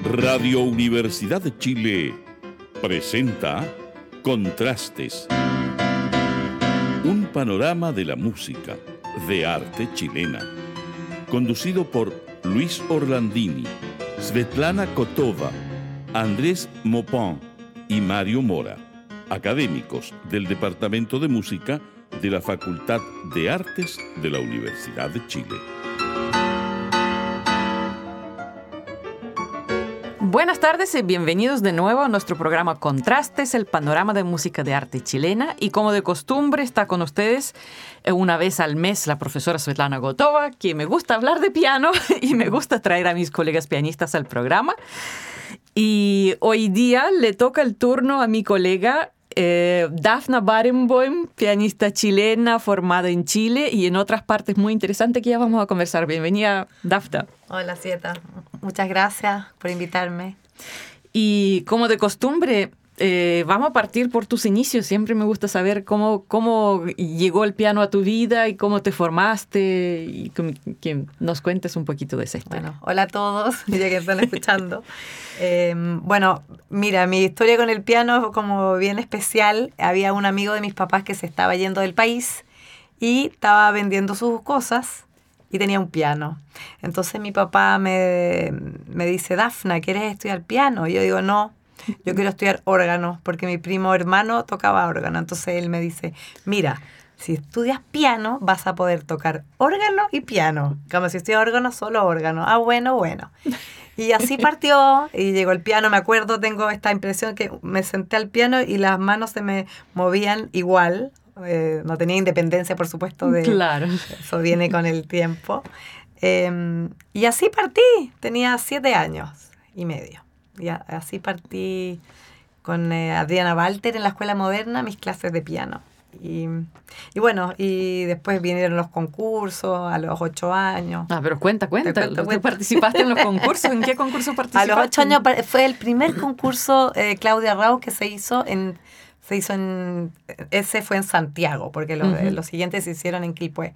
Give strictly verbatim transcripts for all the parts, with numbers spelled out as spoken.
Radio Universidad de Chile presenta Contrastes. Un panorama de la música, de arte chilena. Conducido por Luis Orlandini, Svetlana Kotova, Andrés Mopin y Mario Mora, académicos del Departamento de Música de la Facultad de Artes de la Universidad de Chile. Buenas tardes y bienvenidos de nuevo a nuestro programa Contrastes, el panorama de música de arte chilena. Y como de costumbre está con ustedes una vez al mes la profesora Svetlana Kotova, que me gusta hablar de piano y me gusta traer a mis colegas pianistas al programa. Y hoy día le toca el turno a mi colega eh, Dafna Barenboim, pianista chilena formada en Chile y en otras partes muy interesantes que ya vamos a conversar. Bienvenida, Dafna. Hola, Sieta. Muchas gracias por invitarme. Y como de costumbre, eh, vamos a partir por tus inicios. Siempre me gusta saber cómo, cómo llegó el piano a tu vida y cómo te formaste y que, que nos cuentes un poquito de esa historia. Bueno, hola a todos, ya que están escuchando. eh, bueno, mira, mi historia con el piano es como bien especial. Había un amigo de mis papás que se estaba yendo del país y estaba vendiendo sus cosas y tenía un piano. Entonces mi papá me, me dice, Dafna, ¿quieres estudiar piano? Y yo digo, no, yo quiero estudiar órgano, porque mi primo hermano tocaba órgano. Entonces él me dice, mira, si estudias piano, vas a poder tocar órgano y piano. Como si estudias órgano, solo órgano. Ah, bueno, bueno. Y así partió, y llegó el piano. Me acuerdo, tengo esta impresión que me senté al piano y las manos se me movían igual. Eh, no tenía independencia, por supuesto, de claro. Eso viene con el tiempo. Eh, y así partí, tenía siete años y medio. Y a, así partí con eh, Adriana Walter en la Escuela Moderna, mis clases de piano. Y, y bueno, y después vinieron los concursos a los ocho años. Ah, pero cuenta, cuenta. Te cuento, ¿Tú cuento. participaste en los concursos? ¿En qué concurso participaste? A los ocho años fue el primer concurso eh, Claudia Rau que se hizo en... Se hizo en, ese fue en Santiago, porque los, uh-huh. los siguientes se hicieron en Quilpué.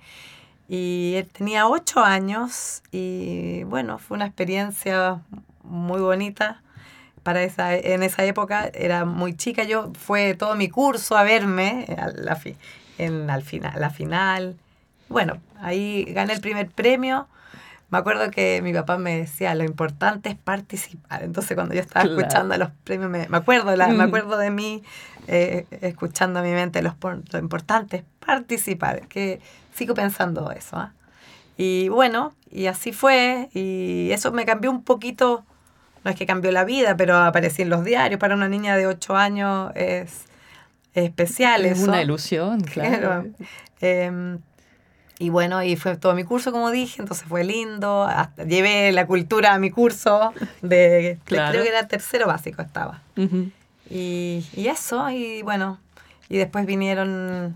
Y él tenía ocho años y bueno, fue una experiencia muy bonita. Para esa, en esa época era muy chica, yo fue todo mi curso a verme a la, fi, en, al final, la final. Bueno, ahí gané el primer premio. Me acuerdo que mi papá me decía, lo importante es participar. Entonces, cuando yo estaba claro. escuchando los premios, me, me, acuerdo, la, mm. me acuerdo de mí eh, escuchando a mi mente, los, lo importante es participar. Que sigo pensando eso. ¿eh? Y bueno, y así fue. Y eso me cambió un poquito. No es que cambió la vida, pero aparecí en los diarios. Para una niña de ocho años es, es especial es eso. Es una ilusión, claro. claro. Eh, Y bueno, y fue todo mi curso, como dije, entonces fue lindo. Hasta llevé la cultura a mi curso, de, claro. de creo que era tercero básico estaba. Uh-huh. Y, y eso, y bueno, y después vinieron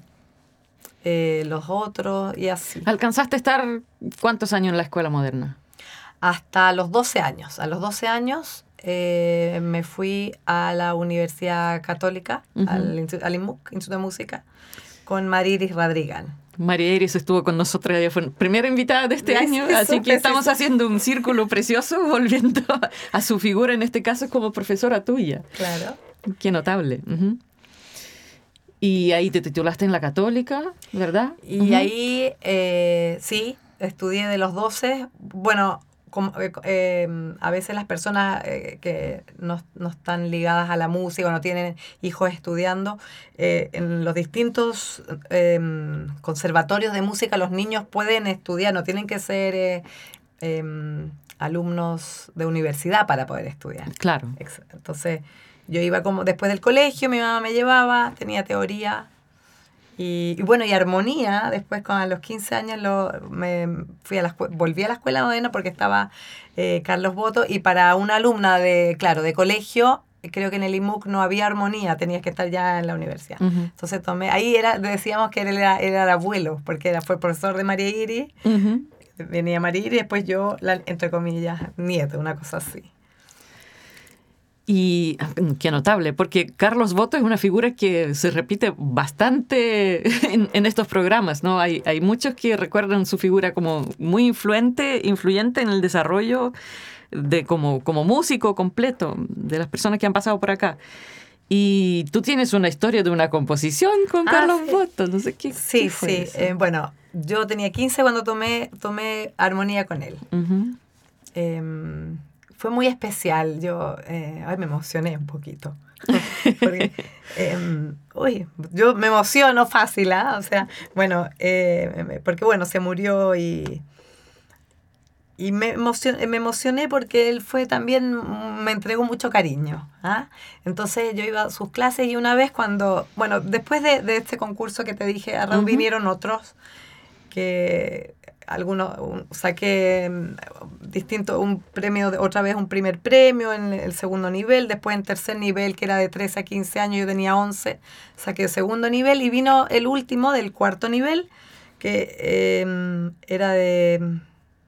eh, los otros y así. ¿Alcanzaste a estar cuántos años en la Escuela Moderna? Hasta los doce años. A los doce años eh, me fui a la Universidad Católica, uh-huh. al, al I M U C, Instituto de Música, con Mariris Radrigán. María Iris estuvo con nosotros, ella fue primera invitada de este ¿Ves? año, Eso, así que eso, estamos eso. haciendo un círculo precioso, volviendo a su figura, en este caso como profesora tuya. Claro. Qué notable. Uh-huh. Y ahí te titulaste en la Católica, ¿verdad? Y uh-huh. ahí, eh, sí, estudié de los doce. Bueno, como, eh, eh, a veces las personas eh, que no, no están ligadas a la música o no tienen hijos estudiando, eh, en los distintos eh, conservatorios de música los niños pueden estudiar, no tienen que ser eh, eh, alumnos de universidad para poder estudiar. Claro. Entonces, yo iba como después del colegio, mi mamá me llevaba, tenía teoría. Y, y bueno, y armonía, después con a los quince años lo, me fui a la escuela, volví a la Escuela Moderna porque estaba eh, Carlos Boto, y para una alumna de, claro, de colegio, creo que en el I M U C no había armonía, tenías que estar ya en la universidad. Uh-huh. Entonces tomé, ahí era, decíamos que él era, era el abuelo, porque era, fue profesor de María Iris, uh-huh. venía María Iris, y después yo, la, entre comillas, nieto, una cosa así. Y qué notable, porque Carlos Boto es una figura que se repite bastante en, en estos programas, ¿no? Hay, hay muchos que recuerdan su figura como muy influente, influyente en el desarrollo de como, como músico completo de las personas que han pasado por acá. Y tú tienes una historia de una composición con Ah, Carlos sí. Boto, no sé qué, Sí, qué fue sí. eso? Eh, bueno, yo tenía quince cuando tomé, tomé armonía con él. Uh-huh. Eh, fue muy especial. Yo, eh, ay, me emocioné un poquito. Porque, eh, uy, yo me emociono fácil, ¿ah? ¿eh? O sea, bueno, eh, porque bueno, se murió y, y me, emocioné, me emocioné porque él fue también, me entregó mucho cariño. ¿Ah? Entonces yo iba a sus clases y una vez cuando, bueno, después de, de este concurso que te dije, a Raúl, uh-huh, vinieron otros que algunos un, saqué distinto un premio, otra vez un primer premio en el segundo nivel, después en tercer nivel, que era de trece a quince años, yo tenía once, saqué el segundo nivel y vino el último del cuarto nivel, que eh, era de,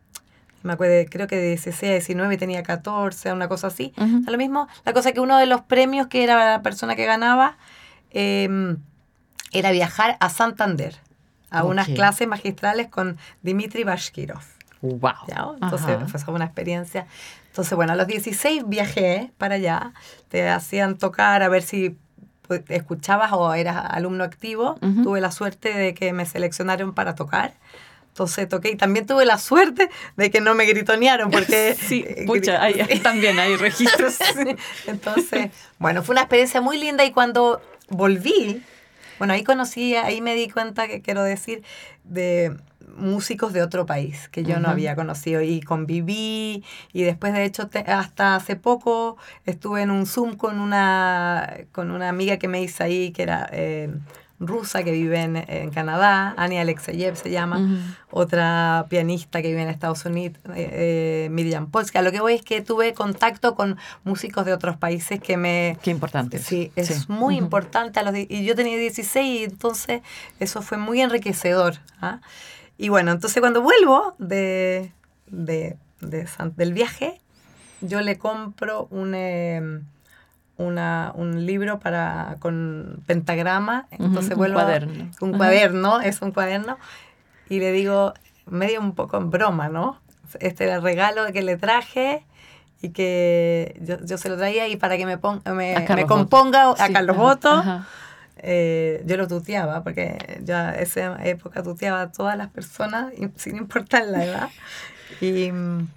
me acuerdo, creo que de dieciséis a diecinueve, tenía catorce, una cosa así, uh-huh, lo mismo. La cosa que uno de los premios que era la persona que ganaba eh, era viajar a Santander a okay. unas clases magistrales con Dmitry Bashkirov. Wow. ¿Ya? Entonces uh-huh. fue una experiencia. Entonces, bueno, a los dieciséis viajé para allá, te hacían tocar a ver si escuchabas o eras alumno activo. Uh-huh. Tuve la suerte de que me seleccionaron para tocar. Entonces toqué y también tuve la suerte de que no me gritonearon porque... Sí, pucha, hay, también hay registros. Sí. Entonces, bueno, fue una experiencia muy linda y cuando volví, bueno, ahí conocí, ahí me di cuenta, que quiero decir, de músicos de otro país que yo uh-huh. no había conocido y conviví y después de hecho te, hasta hace poco estuve en un Zoom con una, con una amiga que me hice ahí que era... Eh, rusa que vive en, en Canadá, Ania Alexeyev se llama, uh-huh. otra pianista que vive en Estados Unidos, eh, eh, Miriam Polska. Lo que voy es que tuve contacto con músicos de otros países que me... Qué importante. Sí, es sí. muy uh-huh. importante. A los, y yo tenía dieciséis y entonces eso fue muy enriquecedor. ¿Ah? Y bueno, entonces cuando vuelvo de, de, de, de del viaje, yo le compro un... Eh, Una, un libro para con pentagrama, entonces uh-huh, vuelvo un cuaderno, a, un cuaderno, uh-huh. es un cuaderno, y le digo, medio un poco en broma, ¿no? Este era el regalo que le traje y que yo, yo se lo traía y para que me, ponga, me, me componga Boto. a sí, Carlos Boto, uh-huh. eh, yo lo tuteaba, porque yo en esa época tuteaba a todas las personas sin importar la edad, y...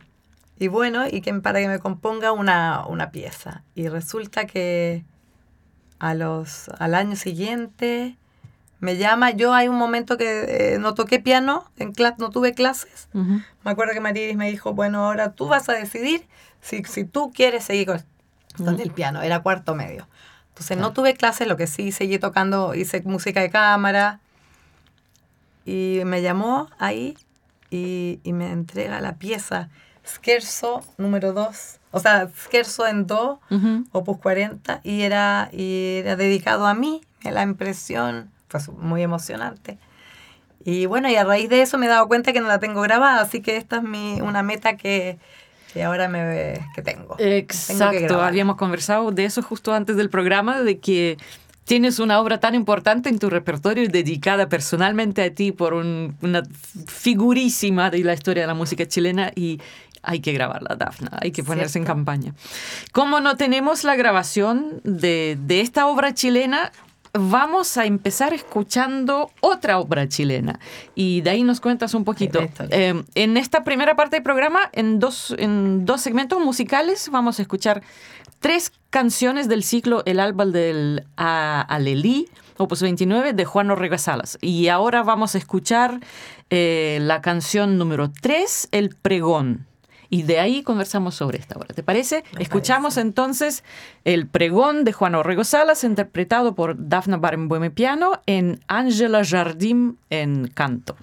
Y bueno, y que para que me componga una, una pieza. Y resulta que a los, al año siguiente me llama. Yo hay un momento que eh, no toqué piano, en cl- no tuve clases. Uh-huh. Me acuerdo que Mariris me dijo, bueno, ahora tú vas a decidir si, si tú quieres seguir con, uh-huh. con el piano. Era cuarto medio. Entonces claro. no tuve clases, lo que sí seguí tocando, hice música de cámara. Y me llamó ahí y, y me entrega la pieza Scherzo número dos, o sea, Scherzo en do, uh-huh. opus cuarenta, y era, y era dedicado a mí, la impresión fue muy emocionante. Y bueno, y a raíz de eso me he dado cuenta que no la tengo grabada, así que esta es mi, una meta que, que ahora me que tengo. Exacto, tengo que habíamos conversado de eso justo antes del programa, de que tienes una obra tan importante en tu repertorio y dedicada personalmente a ti por un, una figurísima de la historia de la música chilena y hay que grabarla, Dafna, hay que ponerse ¿Cierto? en campaña. Como no tenemos la grabación de, de esta obra chilena, vamos a empezar escuchando otra obra chilena y de ahí nos cuentas un poquito. Eh, en esta primera parte del programa, en dos, en dos segmentos musicales, vamos a escuchar tres canciones del ciclo El Alba del Alelí, opus veintinueve, de Juan Orrego Salas. Y ahora vamos a escuchar eh, la canción número tres, El Pregón. Y de ahí conversamos sobre esta obra. ¿Te parece? Me Escuchamos parece. entonces El Pregón de Juan Orrego Salas, interpretado por Dafna Barenboim piano, en Ángela Jardim en canto.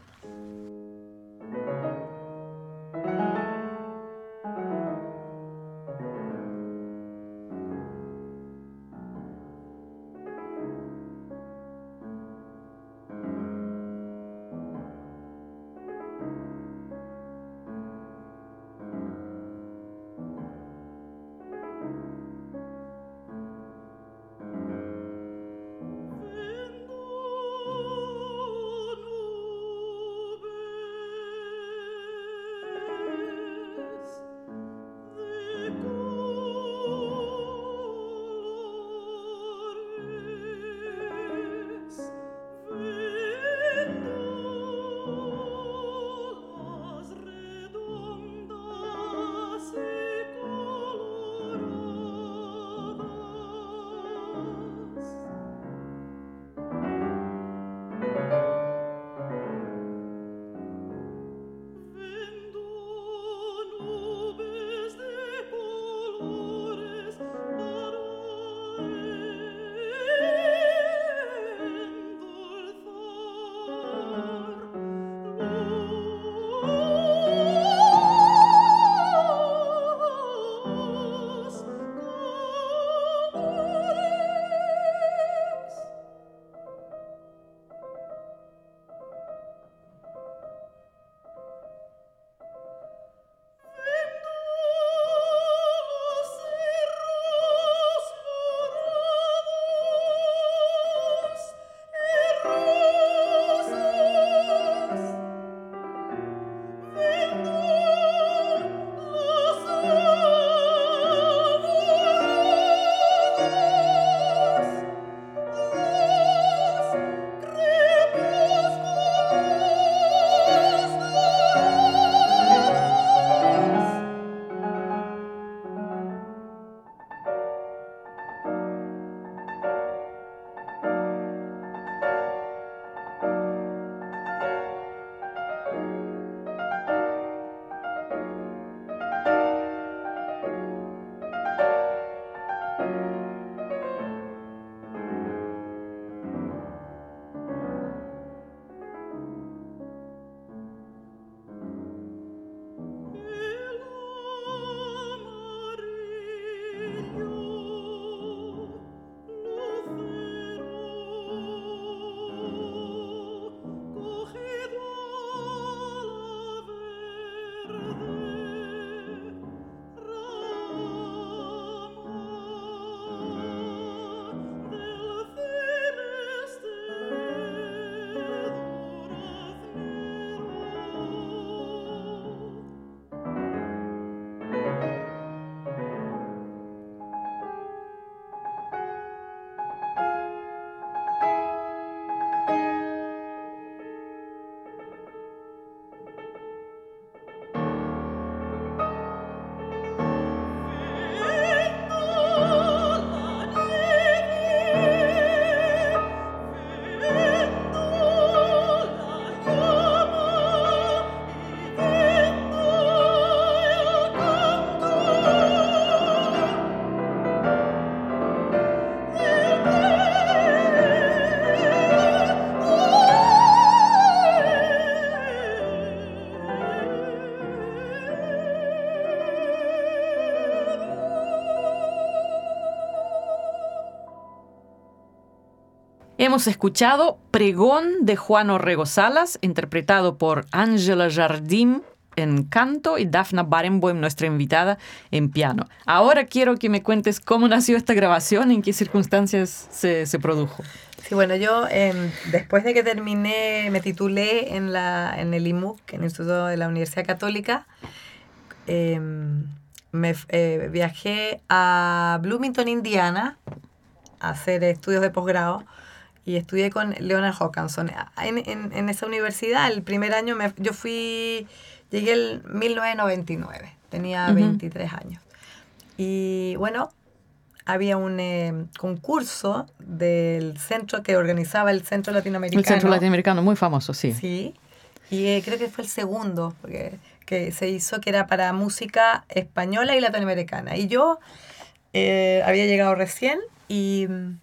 hemos escuchado Pregón de Juan Orrego Salas, interpretado por Ángela Jardim en canto y Dafna Barenboim, nuestra invitada, en piano. Ahora quiero que me cuentes cómo nació esta grabación, en qué circunstancias se, se produjo. Sí, bueno, yo eh, después de que terminé, me titulé en, la, en el I M U C, en el Instituto de la Universidad Católica, eh, me eh, viajé a Bloomington, Indiana, a hacer estudios de posgrado, y estudié con Leonard Hawkinson. En, en, en esa universidad, el primer año, me, yo fui, llegué en mil novecientos noventa y nueve, tenía uh-huh. veintitrés años. Y bueno, había un eh, concurso del centro que organizaba el Centro Latinoamericano. El Centro Latinoamericano, muy famoso, sí. Sí, y eh, creo que fue el segundo porque, que se hizo, que era para música española y latinoamericana. Y yo eh, había llegado recién y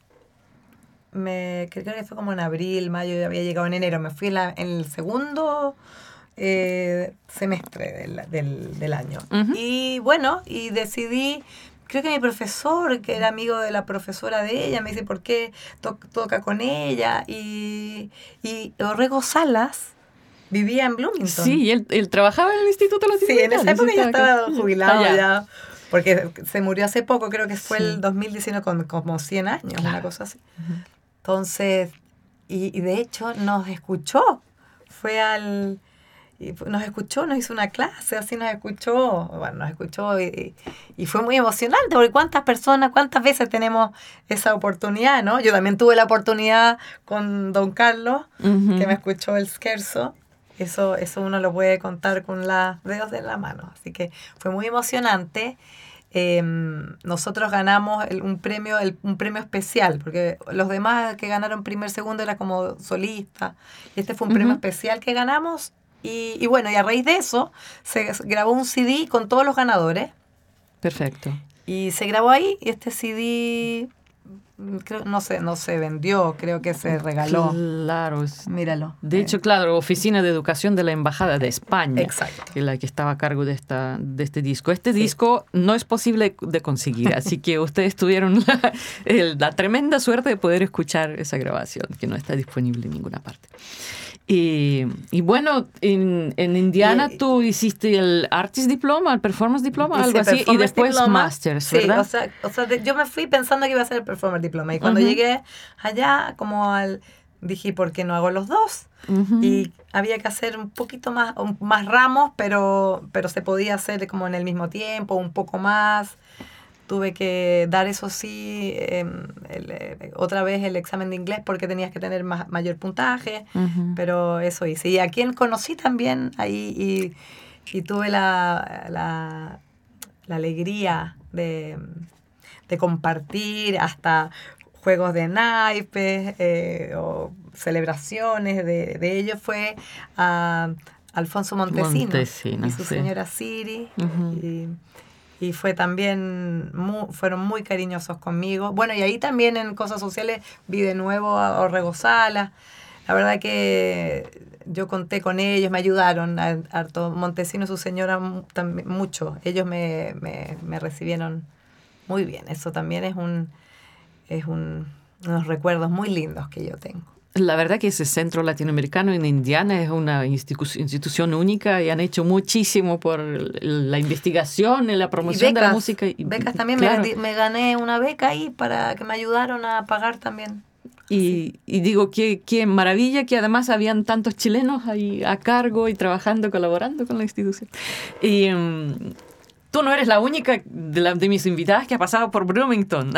me, creo que fue como en abril, mayo, había llegado en enero. Me fui en, la, en el segundo eh, semestre del, del, del año. Uh-huh. Y bueno, y decidí... Creo que mi profesor, que era amigo de la profesora de ella, me dice, ¿por qué to- toca con ella? Y, y Orrego Salas vivía en Bloomington. Sí, y él, él trabajaba en el Instituto Latinoamericano. Sí, en esa época ya estaba jubilado ah, ya. ya, porque se murió hace poco, creo que fue sí. el dos mil diecinueve, con como cien años, claro. Una cosa así. Uh-huh. Entonces, y, y de hecho nos escuchó, fue al... Y nos escuchó, nos hizo una clase, así nos escuchó, bueno, nos escuchó y, y fue muy emocionante, porque cuántas personas, cuántas veces tenemos esa oportunidad, ¿no? Yo también tuve la oportunidad con don Carlos, uh-huh. que me escuchó el scherzo, eso, eso uno lo puede contar con los dedos de la mano, así que fue muy emocionante. Eh, nosotros ganamos el, un premio el, un premio especial, porque los demás que ganaron primer, segundo era como solista, y este fue un uh-huh. premio especial que ganamos. Y, y bueno, y a raíz de eso se grabó un C D con todos los ganadores. Perfecto. Y se grabó ahí, y este C D, creo, no sé, no se vendió, creo que se regaló. Claro. Míralo. De hecho, claro, Oficina de Educación de la Embajada de España. Exacto. Que es la que estaba a cargo de, esta, de este disco. Este sí. disco no es posible de conseguir, así que ustedes tuvieron la, el, la tremenda suerte de poder escuchar esa grabación, que no está disponible en ninguna parte. Y, y bueno, en, en Indiana y, tú hiciste el Artist Diploma, el Performance Diploma, algo así, y después diploma, Masters, ¿verdad? Sí, o sea, o sea de, yo me fui pensando que iba a ser el Performance Diploma, y cuando uh-huh. llegué allá, como al, dije, ¿por qué no hago los dos? Uh-huh. Y había que hacer un poquito más, más ramos, pero, pero se podía hacer como en el mismo tiempo, un poco más. Tuve que dar, eso sí, eh, el, eh, otra vez el examen de inglés porque tenías que tener más, mayor puntaje, uh-huh. pero eso hice. Y a quien conocí también ahí y, y tuve la, la, la alegría de, de compartir hasta juegos de naipes eh, o celebraciones de, de ellos, fue a Alfonso Montesinos, Montesinos y su sí. señora Siri. Uh-huh. y, Y fue también, muy, fueron muy cariñosos conmigo. Bueno, y ahí también en Cosas Sociales vi de nuevo a Orrego Salas. La verdad que yo conté con ellos, me ayudaron. Harto Montesino y su señora también, mucho. Ellos me, me, me recibieron muy bien. Eso también es un, es un, unos recuerdos muy lindos que yo tengo. La verdad que ese Centro Latinoamericano en Indiana es una institu- institución única y han hecho muchísimo por la investigación y la promoción y becas, de la música. Y, becas también, claro. me, me gané una beca ahí para que me ayudaron a pagar también. Y, sí. y digo, qué, qué maravilla que además habían tantos chilenos ahí a cargo y trabajando, colaborando con la institución. Y... Um, tú no eres la única de, la, de mis invitadas que ha pasado por Bloomington.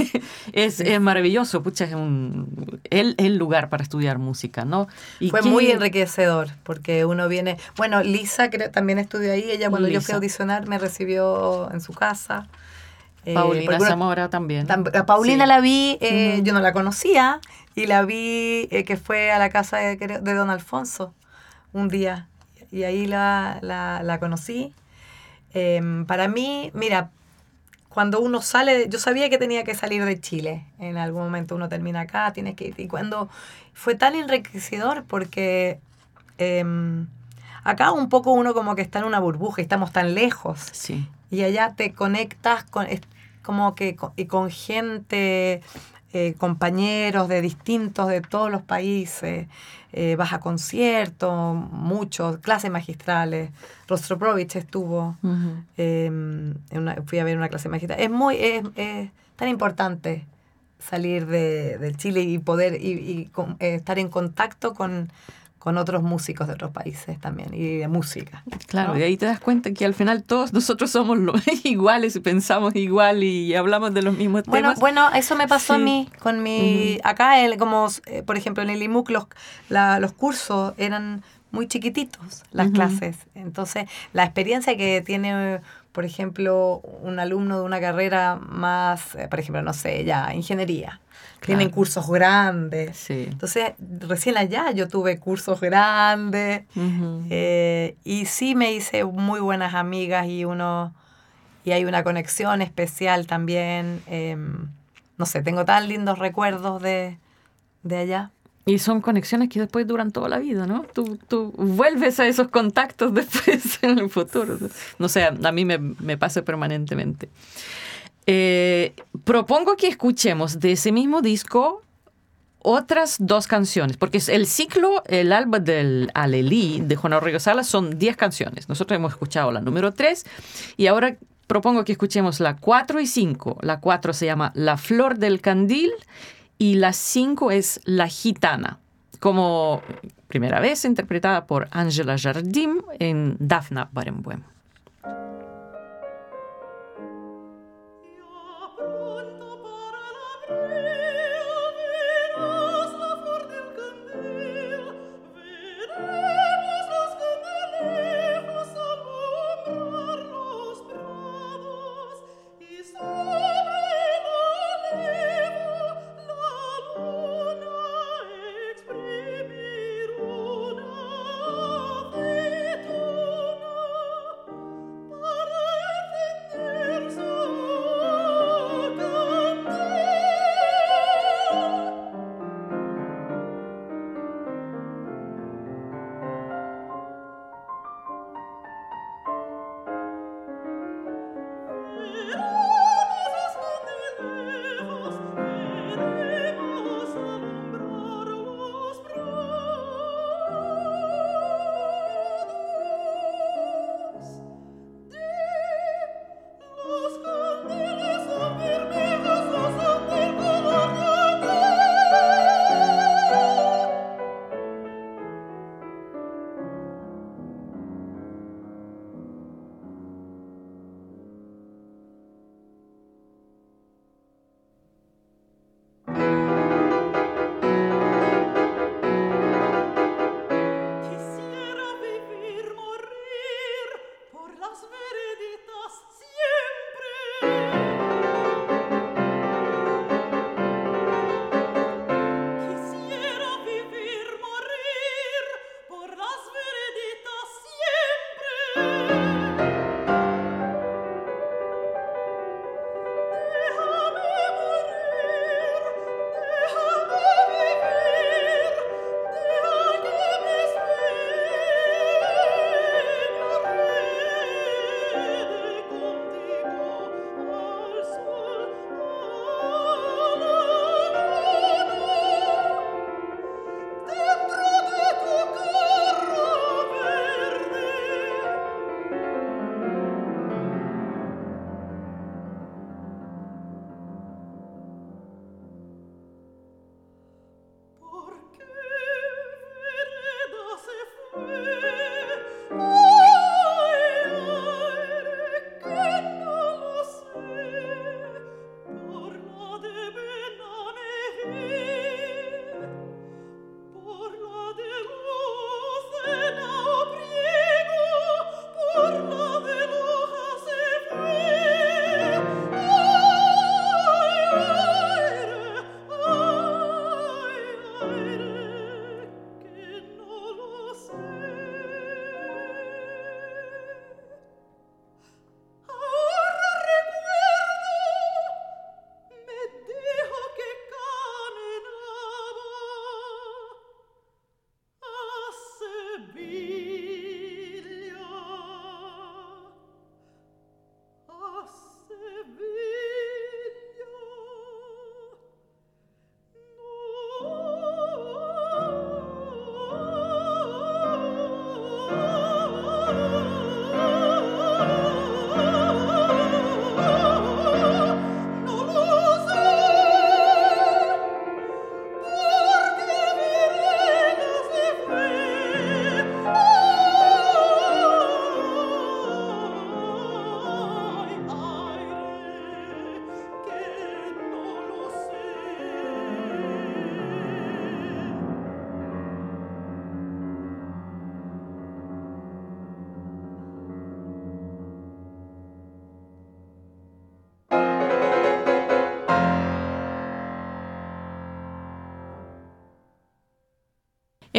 es, es maravilloso, pucha, es un, el, el lugar para estudiar música, ¿no? Y fue que, muy enriquecedor, porque uno viene... Bueno, Lisa creo, también estudió ahí. Ella cuando Lisa. yo fui a audicionar me recibió en su casa. Paulina eh, Zamora también. A Paulina sí. la vi, eh, uh-huh. yo no la conocía, y la vi eh, que fue a la casa de, de don Alfonso un día. Y ahí la, la, la conocí. Eh, para mí, mira, cuando uno sale, yo sabía que tenía que salir de Chile, en algún momento uno termina acá, tienes que ir, y cuando fue tan enriquecedor porque eh, acá un poco uno como que está en una burbuja y estamos tan lejos, sí. y allá te conectas con, como que con, y con gente eh, compañeros de distintos, de todos los países. Eh, vas a conciertos, muchos, clases magistrales. Rostroprovich estuvo, uh-huh. eh, en una, fui a ver una clase magistral. Es muy, es, es tan importante salir de, de Chile y poder y, y con, eh, estar en contacto con, con otros músicos de otros países también, y de música. Claro, ¿no? Y ahí te das cuenta que al final todos nosotros somos lo, iguales y pensamos igual y hablamos de los mismos bueno, temas. Bueno, eso me pasó sí. a mí, con mi... Uh-huh. Acá, el, como eh, por ejemplo en el I M U C, los, la, los cursos eran muy chiquititos, las uh-huh. clases. Entonces, la experiencia que tiene, por ejemplo, un alumno de una carrera más, eh, por ejemplo, no sé, ya, ingeniería. Claro. Tienen cursos grandes. Sí. Entonces, recién allá yo tuve cursos grandes. Uh-huh. Eh, y sí me hice muy buenas amigas y uno y hay una conexión especial también. Eh, no sé, tengo tan lindos recuerdos de, de allá. Y son conexiones que después duran toda la vida, ¿no? Tú, tú vuelves a esos contactos después en el futuro. No sé, a mí me, me pasa permanentemente. Eh, propongo que escuchemos de ese mismo disco otras dos canciones, porque el ciclo, el álbum del Alelí de Juan Orrego Salas son diez canciones. Nosotros hemos escuchado la número tres y ahora propongo que escuchemos la cuatro y cinco. La cuatro se llama La Flor del Candil y la cinco es La Gitana, como primera vez interpretada por Angela Jardim en Dafna Barenboim. Thank you.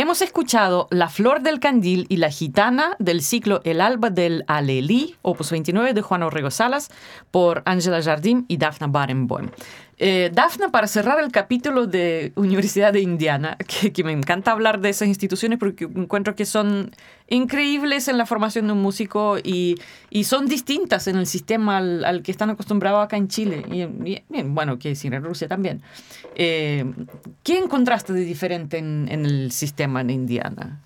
hemos escuchado La Flor del Candil y La Gitana del ciclo El Alba del Alelí, opus veintinueve de Juan Orrego Salas, por Angela Jardim y Daphna Barenboim. Eh, Daphna, para cerrar el capítulo de Universidad de Indiana, que, que me encanta hablar de esas instituciones porque encuentro que son increíbles en la formación de un músico y, y son distintas en el sistema al, al que están acostumbrados acá en Chile y, y, y bueno, que decir, en Rusia también. Eh, ¿Qué encontraste de diferente en, en el sistema en Indiana?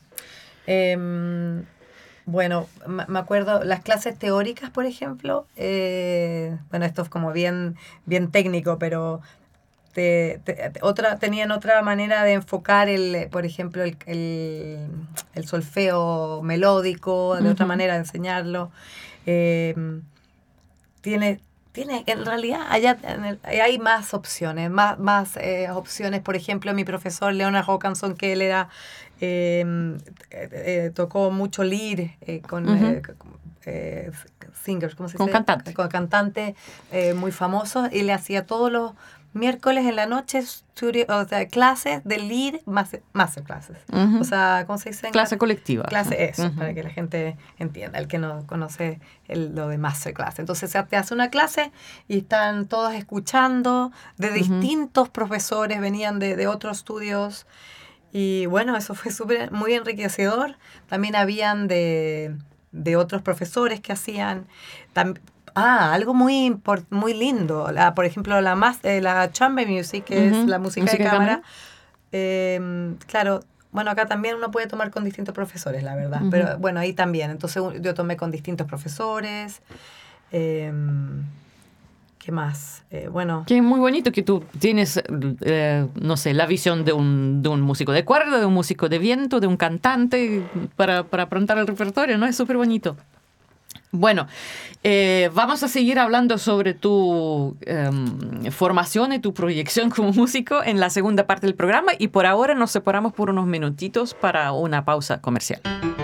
Eh, bueno, me acuerdo las clases teóricas, por ejemplo. Eh, bueno, esto es como bien, bien técnico, pero te, te, otra, tenían otra manera de enfocar, el, por ejemplo, el, el, el solfeo melódico, de uh-huh. otra manera de enseñarlo. Eh, tiene... Tiene, en realidad allá en el, hay más opciones, más, más eh, opciones. Por ejemplo, mi profesor Leonard Hawkinson, que él era eh, eh, tocó mucho lead eh, con uh-huh. eh, eh, singers, ¿cómo se con dice? Cantantes. Con cantantes eh, muy famosos, y le hacía todos los miércoles en la noche studio, o sea, clases de lead, master, master classes. Uh-huh. O sea, ¿cómo se dice? Clase colectiva. Clase, eso, uh-huh. para que la gente entienda, el que no conoce el, lo de master class. Entonces se te hace una clase y están todos escuchando de distintos uh-huh. profesores, venían de, de otros estudios. Y bueno, eso fue súper, muy enriquecedor. También habían de, de otros profesores que hacían... Tam, Ah, algo muy muy lindo. La, por ejemplo, la, más, eh, la chamber music, que uh-huh. es la música, música de cámara. cámara. Eh, claro, bueno, acá también uno puede tomar con distintos profesores, la verdad. Uh-huh. Pero bueno, ahí también. Entonces yo tomé con distintos profesores. Eh, ¿Qué más? Eh, bueno. Que es muy bonito que tú tienes, eh, no sé, la visión de un, de un músico de cuerda, de un músico de viento, de un cantante, para, para afrontar el repertorio, ¿no? Es súper bonito. Bueno, eh, vamos a seguir hablando sobre tu eh, formación y tu proyección como músico en la segunda parte del programa, y por ahora nos separamos por unos minutitos para una pausa comercial.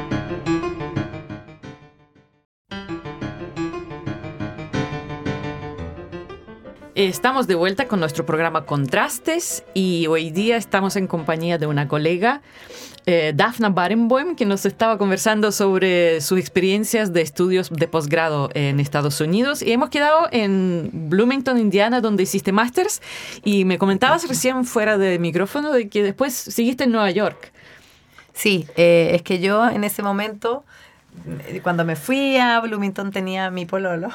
Estamos de vuelta con nuestro programa Contrastes y hoy día estamos en compañía de una colega, eh, Daphna Barenboim, que nos estaba conversando sobre sus experiencias de estudios de posgrado en Estados Unidos, y hemos quedado en Bloomington, Indiana, donde hiciste másters, y me comentabas recién fuera de micrófono de que después seguiste en Nueva York. Sí, eh, es que yo en ese momento... Cuando me fui a Bloomington tenía mi pololo.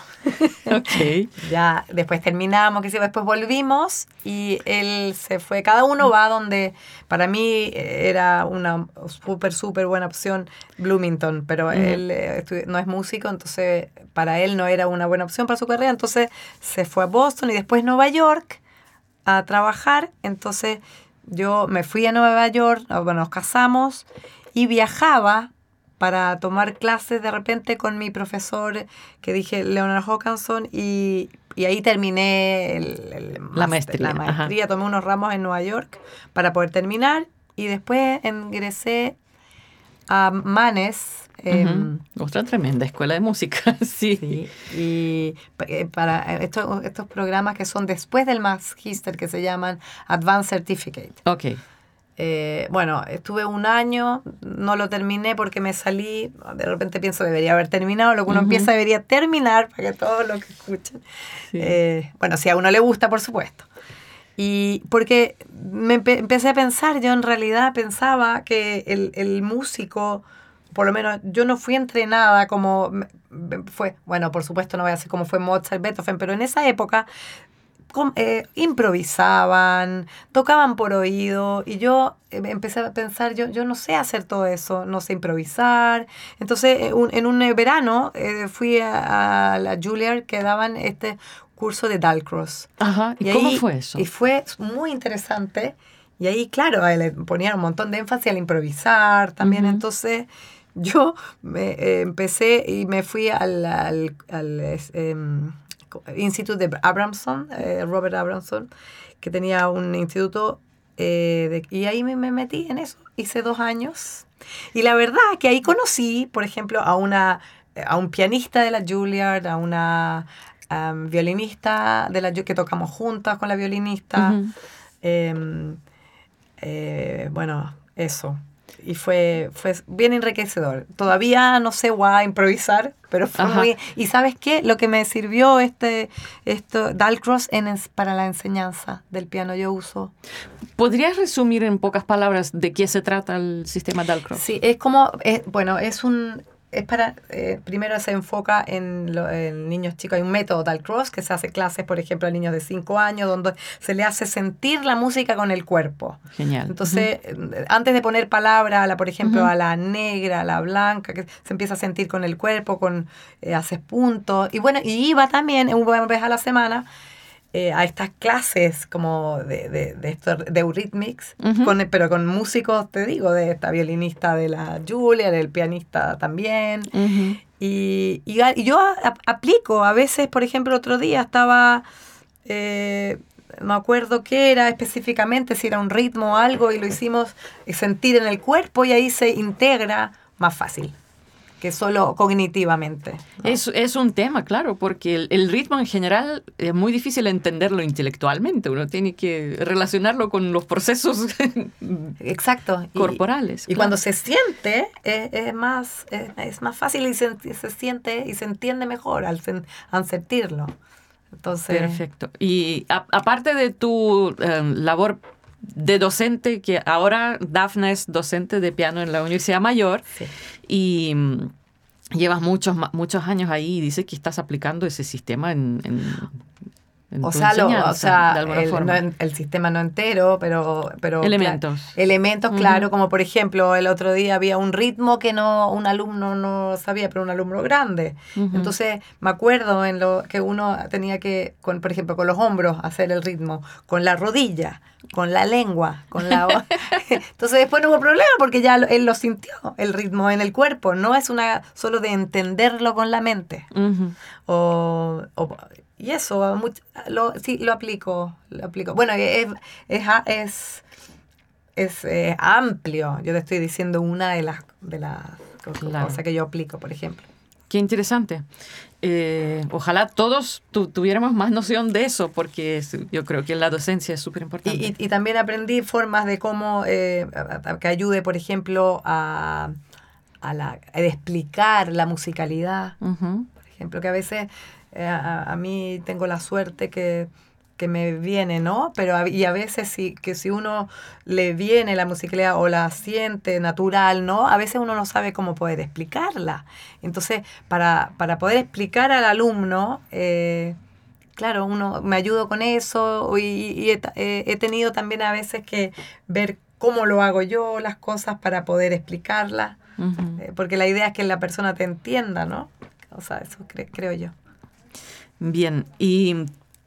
Ok. Ya después terminamos, que sí, después volvimos y él se fue. Cada uno va donde, para mí era una súper, súper buena opción Bloomington, pero mm. él eh, no es músico, entonces para él no era una buena opción para su carrera. Entonces se fue a Boston y después Nueva York a trabajar. Entonces yo me fui a Nueva York, bueno, nos casamos y viajaba para tomar clases de repente con mi profesor, que dije, Leonard Hawkinson, y, y ahí terminé el, el la master, maestría. La maestría. Tomé unos ramos en Nueva York para poder terminar, y después ingresé a Mannes. Eh, uh-huh. Otra tremenda escuela de música, sí. sí. Y para estos, estos programas que son después del Magister, que se llaman Advanced Certificate. Ok. Eh, bueno, estuve un año, no lo terminé porque me salí, de repente pienso debería haber terminado, lo que uno uh-huh. empieza debería terminar para que todos lo que escuchen, sí. eh, bueno, si a uno le gusta, por supuesto. Y porque me empe- empecé a pensar, yo en realidad pensaba que el, el músico, por lo menos yo no fui entrenada como fue, bueno, por supuesto no voy a decir como fue Mozart, Beethoven, pero en esa época... Eh, improvisaban, tocaban por oído, y yo eh, empecé a pensar, yo, yo no sé hacer todo eso, no sé improvisar. Entonces en un, en un verano eh, fui a, a la Juilliard, que daban este curso de Dalcross. Ajá, ¿y, ¿y cómo ahí, fue eso? Y fue muy interesante, y ahí claro, ahí le ponían un montón de énfasis al improvisar también. Uh-huh. Entonces yo me, eh, empecé y me fui al, al, al eh, Instituto de Abramson, eh, Robert Abramson, que tenía un instituto, eh, de, y ahí me, me metí en eso. Hice dos años. Y la verdad que ahí conocí, por ejemplo, a una a un pianista de la Juilliard, a una um, violinista de la que tocamos juntas con la violinista. Uh-huh. eh, eh, bueno, eso. y fue, fue bien enriquecedor. Todavía no sé guau improvisar, pero fue Ajá. muy... ¿Y sabes qué? Lo que me sirvió este, esto, Dalcross en, ens- para la enseñanza del piano, yo uso. ¿Podrías resumir en pocas palabras de qué se trata el sistema Dalcross? Sí, es como, es, bueno, es un... Es para, eh, primero se enfoca en, lo- en niños chicos. Hay un método Dalcross que se hace clases, por ejemplo, a niños de cinco años, donde se le hace sentir la música con el cuerpo. Genial. Entonces, eh, antes de poner palabra, a la, por ejemplo, Ujú. a la negra, a la blanca, que se empieza a sentir con el cuerpo, con eh, haces puntos. Y bueno, y iba también una vez a la semana eh, a estas clases como de, de, de, esto, de Eurythmics, Ujú. con, pero con músicos, te digo, de esta violinista de la Julia, del pianista también. Ujú. Y, y, a- y yo a- aplico, a veces, por ejemplo, otro día estaba, eh, no me acuerdo qué era específicamente, si era un ritmo o algo, y lo hicimos sentir en el cuerpo y ahí se integra más fácil que solo cognitivamente, ¿no? Es, es un tema, claro, porque el, el ritmo en general es muy difícil entenderlo intelectualmente. Uno tiene que relacionarlo con los procesos Exacto. Y, corporales. y claro. cuando se siente, es, es más, es, es más fácil y se, se siente y se entiende mejor al, sen- al sentirlo. Entonces, Perfecto. Y a- aparte de tu eh, labor de docente, que ahora Dafna es docente de piano en la Universidad Mayor, sí. y mm, llevas muchos, ma- muchos años ahí y dices que estás aplicando ese sistema en, en, en O tu sea, lo, enseñanza, o sea de alguna el, forma. no en- el sistema no entero, pero... pero Elementos. cla- elementos, Ujú. claro, como por ejemplo, el otro día había un ritmo que no un alumno no sabía, pero un alumno grande. Ujú. Entonces, me acuerdo en lo que uno tenía que, con, por ejemplo, con los hombros hacer el ritmo, con la rodilla, con la lengua, con la... o- Entonces después no hubo problema porque ya lo- él lo sintió, el ritmo en el cuerpo. No es una solo de entenderlo con la mente. Ujú. O, o- y eso, much- lo, sí, lo aplico, lo aplico. Bueno, es, es, a- es, es, eh, amplio. Yo te estoy diciendo una de las, de las co- Claro. cosas que yo aplico, por ejemplo. Qué interesante. Eh, ojalá todos tu- tuviéramos más noción de eso, porque es- yo creo que la docencia es súper Y, importante. y, y también aprendí formas de cómo eh, a- a- que ayude, por ejemplo, a, a, la, a explicar la musicalidad. Ujú. Por ejemplo, que a veces eh, a, a mí tengo la suerte que, que me viene, ¿no? Pero a- y a veces sí, que si uno le viene la musicalidad o la siente natural, ¿no? A veces uno no sabe cómo poder explicarla. Entonces, para, para poder explicar al alumno, eh, claro, uno me ayudo con eso y, y he, ta- eh, he tenido también a veces que ver cómo lo hago yo, las cosas para poder explicarlas, Ujú. eh, porque la idea es que la persona te entienda, ¿no? O sea, eso cre- creo yo. Bien, y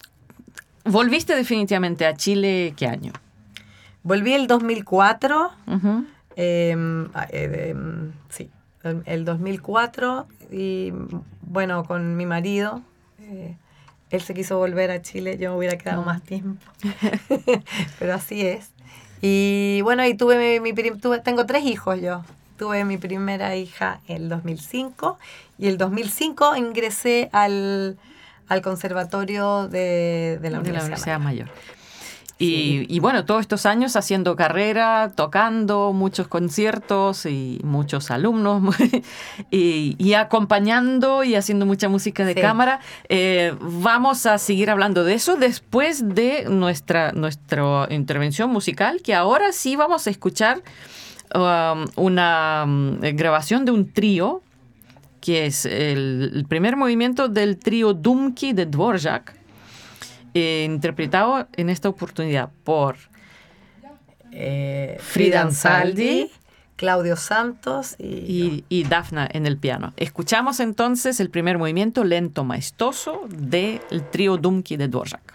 volviste definitivamente a Chile, ¿qué año? Volví el dos mil cuatro, Ujú. eh, eh, eh, sí, el, el dos mil cuatro y bueno, con mi marido, eh, él se quiso volver a Chile, yo me hubiera quedado Oh. más tiempo, pero así es. Y bueno, y tuve mi, mi prim- tuve, tengo tres hijos yo. Tuve mi primera hija en el dos mil cinco y el dos mil cinco ingresé al, al conservatorio de, de la De la Universidad, Universidad Mayor. Mayor. Y, y bueno, todos estos años haciendo carrera, tocando muchos conciertos y muchos alumnos y, y acompañando y haciendo mucha música de Sí. cámara. Eh, vamos a seguir hablando de eso después de nuestra, nuestra intervención musical, que ahora sí vamos a escuchar um, una um, grabación de un trío, que es el, el primer movimiento del trío Dumki de Dvorak, eh, interpretado en esta oportunidad por Eh, Frida Frida Ansaldi Ansaldi, Claudio Santos y, y, y Dafna en el piano. Escuchamos entonces el primer movimiento lento maestoso del trío Dumki de Dvorak.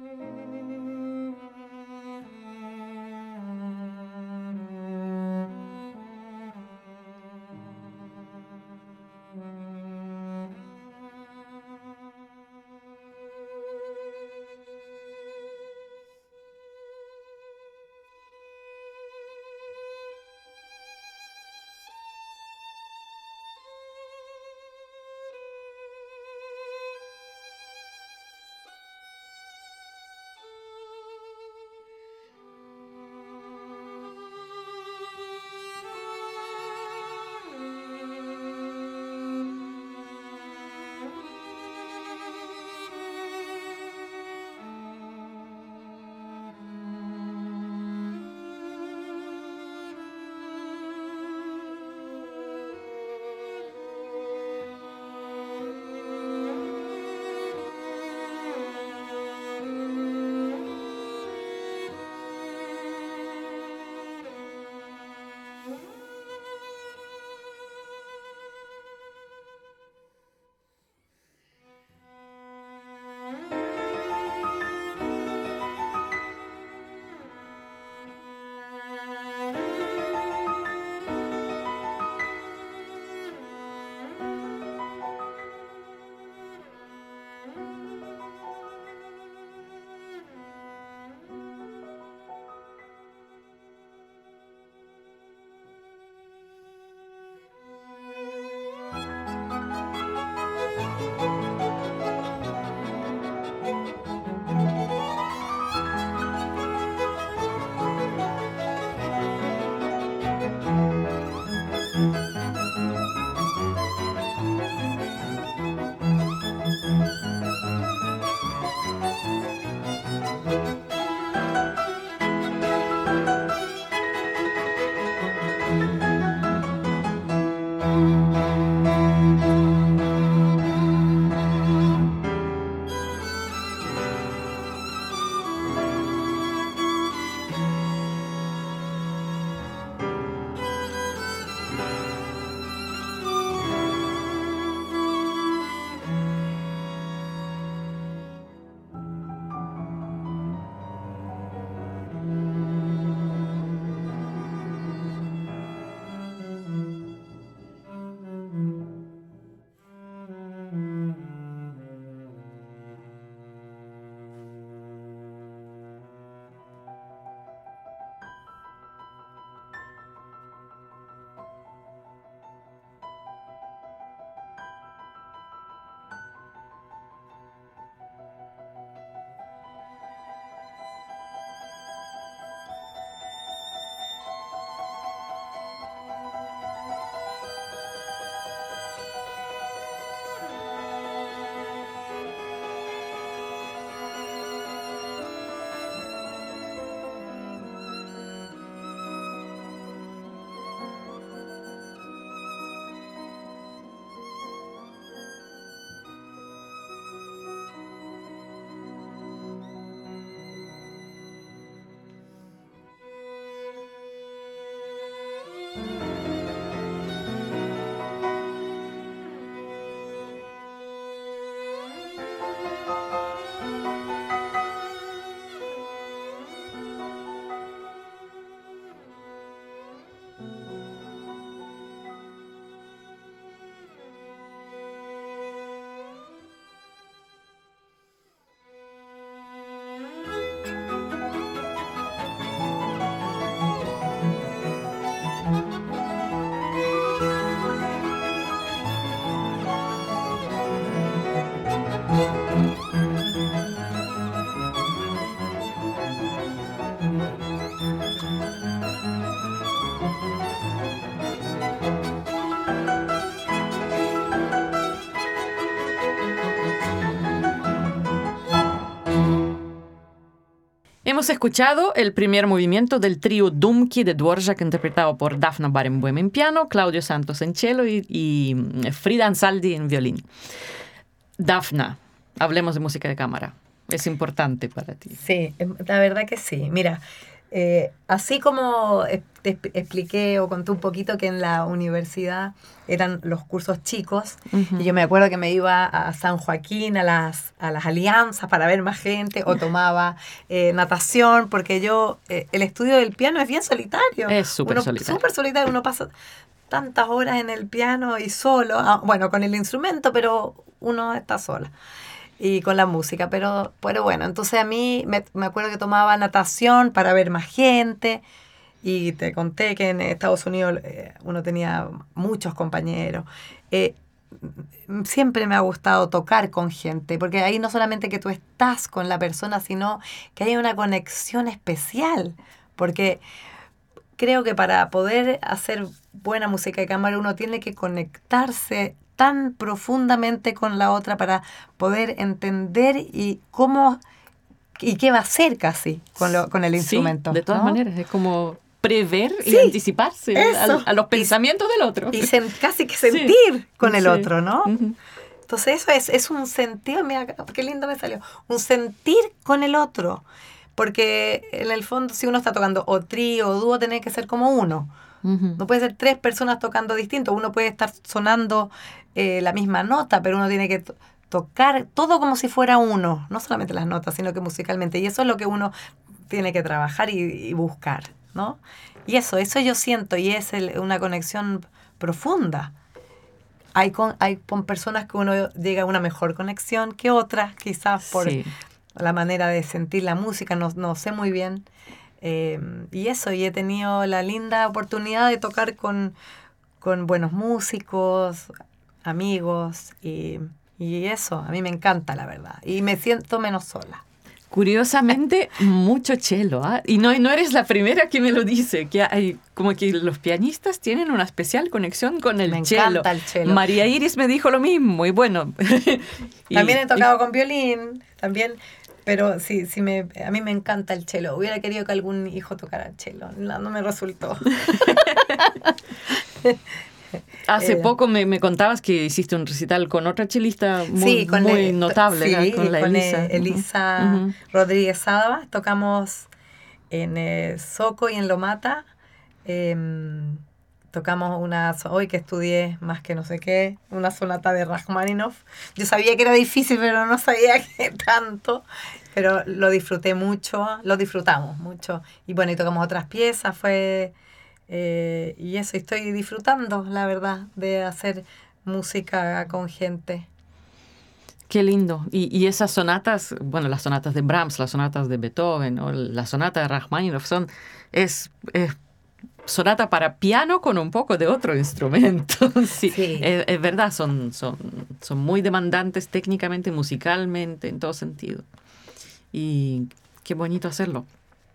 Thank you. Hemos escuchado el primer movimiento del trío Dumki de Dvorak, interpretado por Dafna Barenboim en piano, Claudio Santos en cello y, y Frida Ansaldi en violín. Dafna, hablemos de música de cámara. Es importante para ti. Sí, la verdad que sí. Mira, eh, así como te expliqué o conté un poquito que en la universidad eran los cursos chicos, uh-huh. y yo me acuerdo que me iba a San Joaquín, a las, a las alianzas para ver más gente, o tomaba eh, natación, porque yo, eh, el estudio del piano es bien solitario. Es súper solitario. Súper solitario, uno pasa tantas horas en el piano y solo, ah, bueno, con el instrumento, pero uno está sola. Y con la música, pero, pero bueno, entonces a mí me, me acuerdo que tomaba natación para ver más gente, y te conté que en Estados Unidos eh, uno tenía muchos compañeros. Eh, siempre me ha gustado tocar con gente, porque ahí no solamente que tú estás con la persona, sino que hay una conexión especial, porque creo que para poder hacer buena música de cámara uno tiene que conectarse tan profundamente con la otra para poder entender y cómo y qué va a hacer casi con, lo, con el instrumento. Sí, de todas ¿no? maneras, es como prever y sí, anticiparse a, a los pensamientos y, del otro. Y sen, casi que sentir sí, con el sí. otro, ¿no? Uh-huh. Entonces eso es, es un sentir, mira, qué lindo me salió, un sentir con el otro, porque en el fondo si uno está tocando o trío o dúo, tiene que ser como uno. Uh-huh. No puede ser tres personas tocando distinto, uno puede estar sonando eh, la misma nota, pero uno tiene que to- tocar todo como si fuera uno, no solamente las notas, sino que musicalmente, y eso es lo que uno tiene que trabajar y, y buscar, ¿no? Y eso, eso yo siento, y es el, una conexión profunda. Hay con, hay con personas que uno llega a una mejor conexión que otras, quizás por sí. la manera de sentir la música, no, no sé muy bien. Eh, y eso, y he tenido la linda oportunidad de tocar con, con buenos músicos, amigos, y, y eso, a mí me encanta, la verdad. Y me siento menos sola. Curiosamente, mucho cello, ¿eh? Y no, no eres la primera que me lo dice, que hay como que los pianistas tienen una especial conexión con el me cello. Me encanta el cello. María Iris me dijo lo mismo, y bueno. y, también he tocado y, con violín, también... Pero sí, sí me, a mí me encanta el cello. Hubiera querido que algún hijo tocara el cello. No, no me resultó. Hace eh, poco me, me contabas que hiciste un recital con otra chelista muy, sí, con muy el, notable, sí, ¿no? Con la con Elisa. Elisa uh-huh. Rodríguez Sadaba. Tocamos en eh, Soco y en Lomata. Eh, tocamos una, hoy que estudié más que no sé qué, una sonata de Rachmaninoff. Yo sabía que era difícil, pero no sabía que tanto. Pero lo disfruté mucho, lo disfrutamos mucho. Y bueno, y tocamos otras piezas, fue... Eh, y eso, estoy disfrutando, la verdad, de hacer música con gente. Qué lindo. Y, y esas sonatas, bueno, las sonatas de Brahms, las sonatas de Beethoven, o la sonata de Rachmaninoff, son... es, es sonata para piano con un poco de otro instrumento. Sí, sí. Es, es verdad, son, son, son muy demandantes técnicamente, musicalmente, en todo sentido. Y qué bonito hacerlo.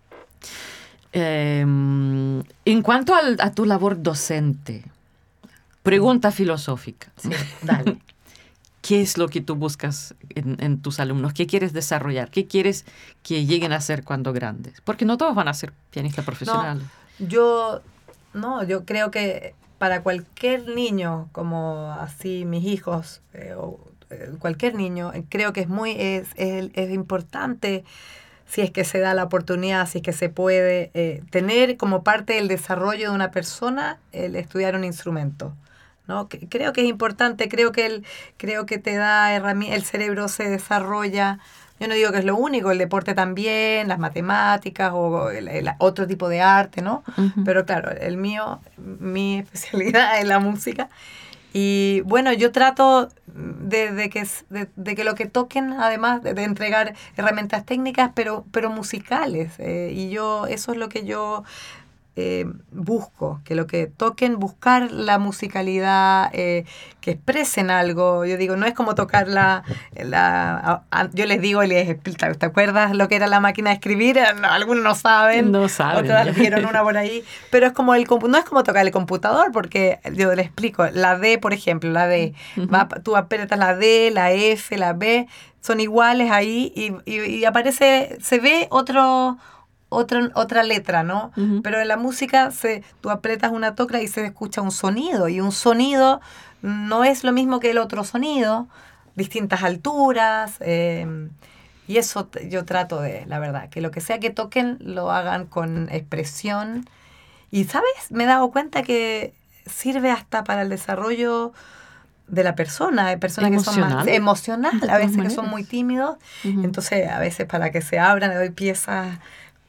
Eh, en cuanto al, a tu labor docente, pregunta filosófica. Sí, dale. ¿Qué es lo que tú buscas en, en tus alumnos? ¿Qué quieres desarrollar? ¿Qué quieres que lleguen a ser cuando grandes? Porque no todos van a ser pianistas profesionales. No. Yo, no, yo creo que para cualquier niño, como así mis hijos, eh, o eh, cualquier niño, creo que es muy, es, es, es importante, si es que se da la oportunidad, si es que se puede, eh, tener como parte del desarrollo de una persona el estudiar un instrumento, ¿no? Que, creo que es importante, creo que el, creo que te da herramientas, el cerebro se desarrolla Yo no digo que es lo único, el deporte también, las matemáticas o el, el otro tipo de arte, ¿no? Uh-huh. Pero claro, el mío, mi especialidad es la música. Y bueno, yo trato de, de, que, de, de que lo que toquen, además de, de entregar herramientas técnicas, pero, pero musicales. Eh, y yo, eso es lo que yo eh, busco, que lo que toquen, buscar la musicalidad, eh, que expresen algo. Yo digo, no es como tocar la... la a, yo les digo, les explico, ¿te acuerdas lo que era la máquina de escribir? No, algunos no saben, no saben, otros vieron una por ahí, pero es como el no es como tocar el computador, porque yo les explico, la D, por ejemplo, la D, uh-huh. va, tú apretas la D, la F, la B, son iguales ahí y, y, y aparece, se ve otro... Otra, otra letra, ¿no? Uh-huh. Pero en la música se, tú apretas una tecla y se escucha un sonido, y un sonido no es lo mismo que el otro sonido, distintas alturas, eh, y eso yo trato de, la verdad, que lo que sea que toquen lo hagan con expresión. Y, ¿sabes? Me he dado cuenta que sirve hasta para el desarrollo de la persona, hay personas emocional. que son más emocional, a veces maneras. que son muy tímidos, uh-huh. entonces a veces para que se abran le doy piezas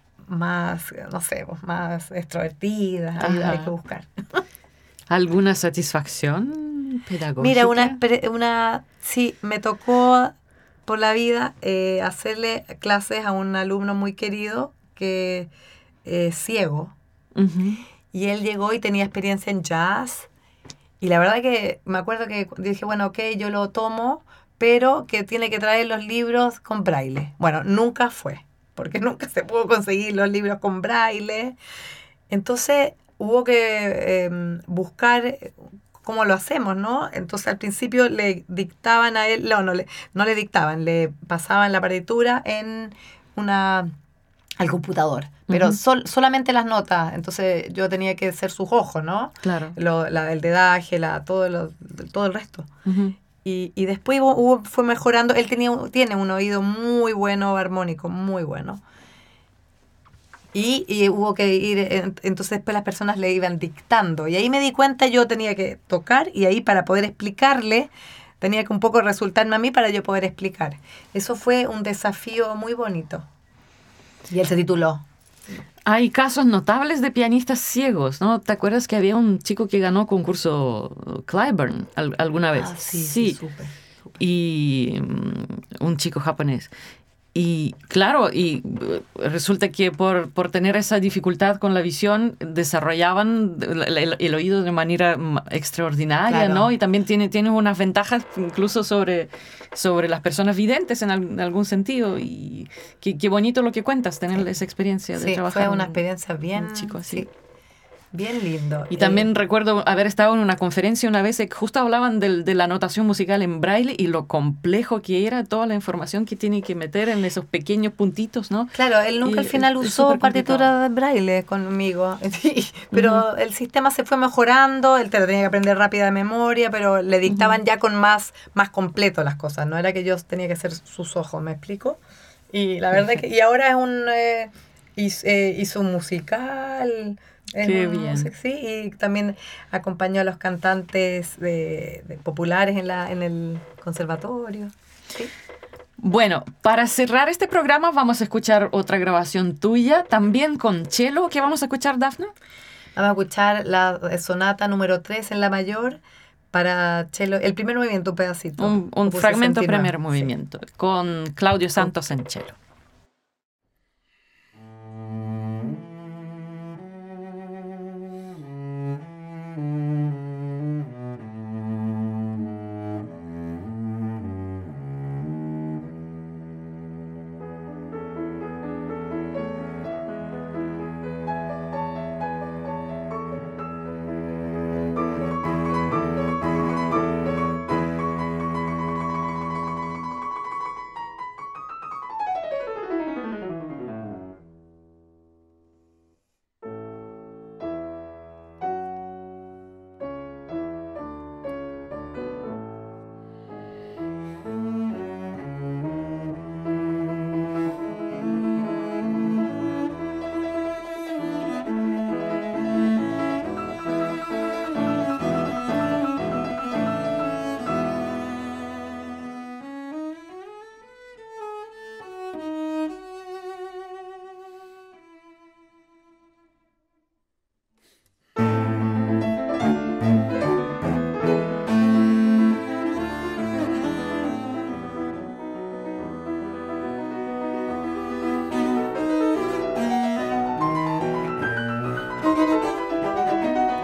más, no sé, más extrovertidas, hay, hay que buscar. ¿Alguna satisfacción pedagógica? Mira, una, una sí, me tocó por la vida eh, hacerle clases a un alumno muy querido que es ciego, uh-huh. y él llegó y tenía experiencia en jazz, y la verdad que me acuerdo que dije, bueno, ok, yo lo tomo, pero que tiene que traer los libros con braille. Bueno, nunca fue, porque nunca se pudo conseguir los libros con braille. Entonces hubo que eh, buscar cómo lo hacemos, ¿no? Entonces al principio le dictaban a él, no, no le, no le dictaban, le pasaban la partitura en una al computador, pero uh-huh. sol, solamente las notas, entonces yo tenía que ser sus ojos, ¿no? Claro. Lo, la, el dedaje, la, todo, lo, todo el resto. Uh-huh. Y, y después hubo, hubo, fue mejorando. Él tenía, tiene un oído muy bueno, armónico, muy bueno. Y, y hubo que ir, entonces después las personas le iban dictando. Y ahí me di cuenta, yo tenía que tocar, y ahí para poder explicarle, tenía que un poco resultarme a mí para yo poder explicar. Eso fue un desafío muy bonito. Y él se tituló. Hay casos notables de pianistas ciegos, ¿no? ¿Te acuerdas que había un chico que ganó concurso Clyburn al, alguna vez? Ah, sí, sí. sí, súper. Y um, un chico japonés. Y claro, y resulta que por, por tener esa dificultad con la visión, desarrollaban el, el, el oído de manera extraordinaria, claro. ¿no? Y también tiene, tiene unas ventajas incluso sobre, sobre las personas videntes en, al, en algún sentido. Y qué, qué bonito lo que cuentas, tener sí. esa experiencia de sí, trabajar. Fue una experiencia bien... Un chico así. Sí. Bien lindo. Y también eh, recuerdo haber estado en una conferencia una vez que justo hablaban de, de la notación musical en braille y lo complejo que era toda la información que tiene que meter en esos pequeños puntitos, ¿no? Claro, él nunca y al final usó partitura de braille conmigo, sí, pero uh-huh. el sistema se fue mejorando, él te lo tenía que aprender rápida de memoria, pero le dictaban uh-huh. ya con más, más completo las cosas, no era que yo tenía que ser sus ojos, ¿me explico? Y la verdad que, y ahora es un, eh, hizo, eh, hizo un musical... Qué bien. Sí, y también acompañó a los cantantes de, de populares en, la, en el conservatorio. Sí. Bueno, para cerrar este programa vamos a escuchar otra grabación tuya, también con cello. ¿Qué vamos a escuchar, Dafna? Vamos a escuchar la sonata número tres en la mayor para cello, el primer movimiento, un pedacito. Un, un fragmento, primer movimiento, sí. Con Claudio Santos en cello.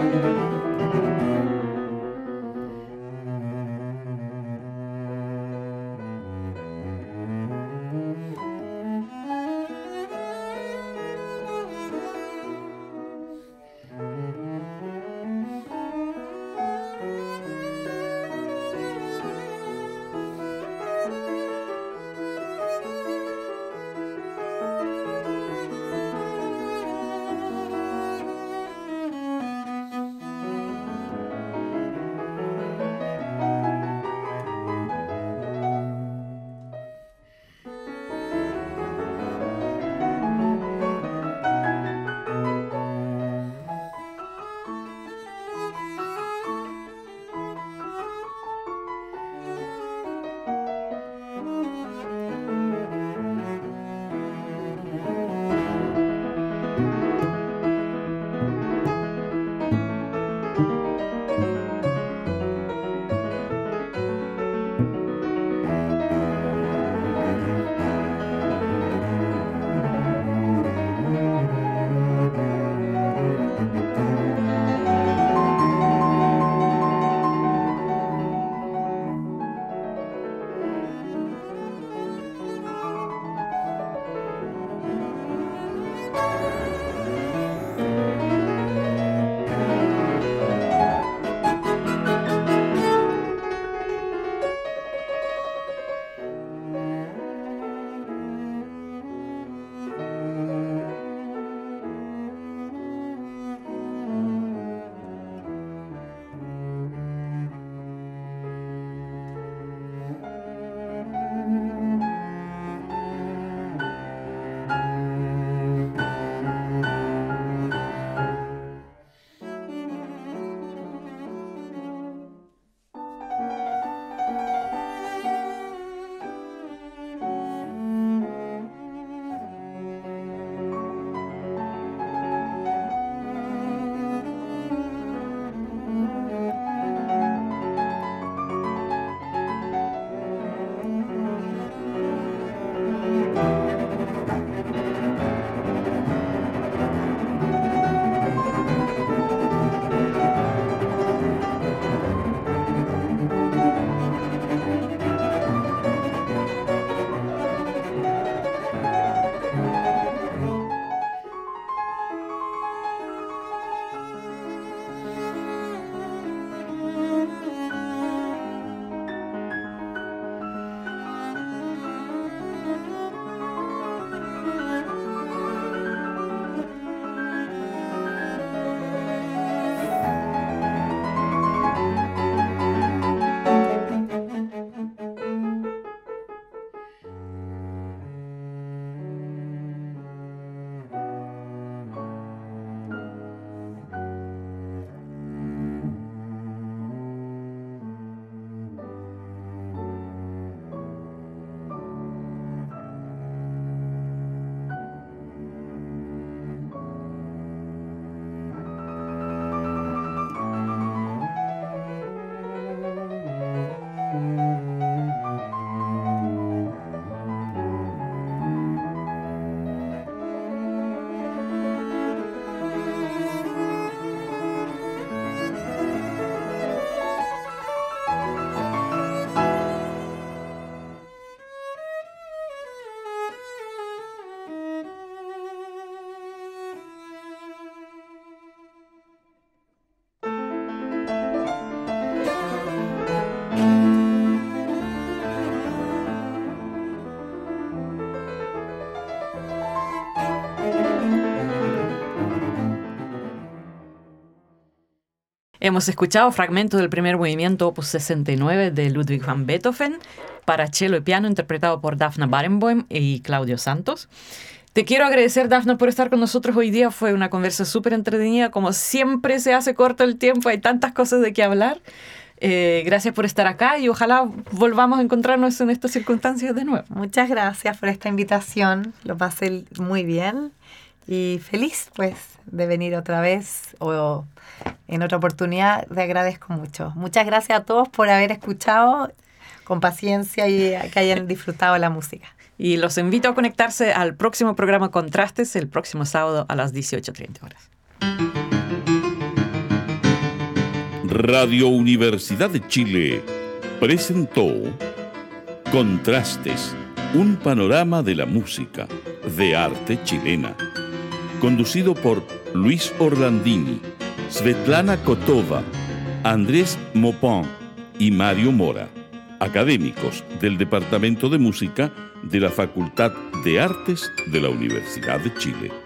Hemos escuchado fragmentos del primer movimiento opus sesenta y nueve de Ludwig van Beethoven para cello y piano, interpretado por Dafna Barenboim y Claudio Santos. Te quiero agradecer, Dafna, por estar con nosotros hoy día. Fue una conversa súper entretenida. Como siempre se hace corto el tiempo, hay tantas cosas de qué hablar. Eh, gracias por estar acá y ojalá volvamos a encontrarnos en estas circunstancias de nuevo. Muchas gracias por esta invitación. Lo pasé muy bien y feliz pues de venir otra vez o en otra oportunidad. Te agradezco mucho. Muchas gracias a todos por haber escuchado con paciencia y que hayan disfrutado la música. Y los invito a conectarse al próximo programa Contrastes el próximo sábado a las dieciocho treinta horas. Radio Universidad de Chile presentó Contrastes, un panorama de la música, de arte chilena. Conducido por Luis Orlandini, Svetlana Kotova, Andrés Mopin y Mario Mora, académicos del Departamento de Música de la Facultad de Artes de la Universidad de Chile.